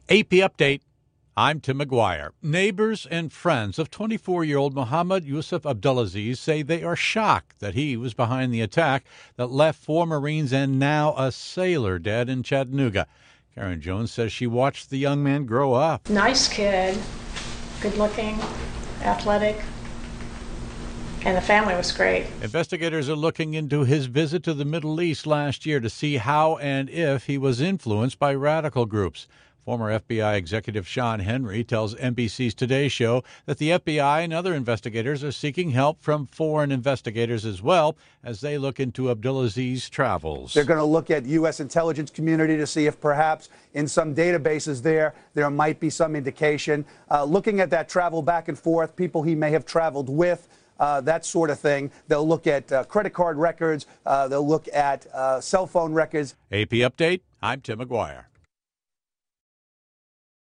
AP Update. I'm Tim McGuire. Neighbors and friends of 24-year-old Mohammed Yusuf Abdulaziz say they are shocked that he was behind the attack that left 4 Marines and now a sailor dead in Chattanooga. Karen Jones says she watched the young man grow up. Nice kid, good looking, athletic, and the family was great. Investigators are looking into his visit to the Middle East last year to see how and if he was influenced by radical groups. Former FBI Executive Sean Henry tells NBC's Today Show that the FBI and other investigators are seeking help from foreign investigators as well as they look into Abdulaziz's travels. They're going to look at U.S. intelligence community to see if perhaps in some databases there might be some indication. Looking at that travel back and forth, people he may have traveled with, that sort of thing. They'll look at credit card records. They'll look at cell phone records. AP Update, I'm Tim McGuire.